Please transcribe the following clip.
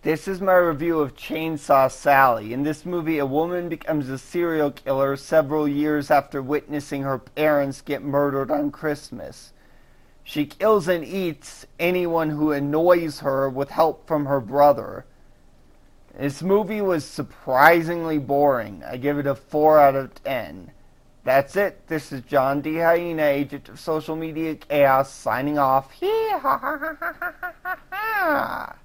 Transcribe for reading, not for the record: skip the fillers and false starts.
This is my review of Chainsaw Sally. In this movie, a woman becomes a serial killer several years after witnessing her parents get murdered on Christmas. She kills and eats anyone who annoys her with help from her brother. This movie was surprisingly boring. I give it a 4 out of 10. That's it. This is John D. Hyena, agent of social media chaos, signing off.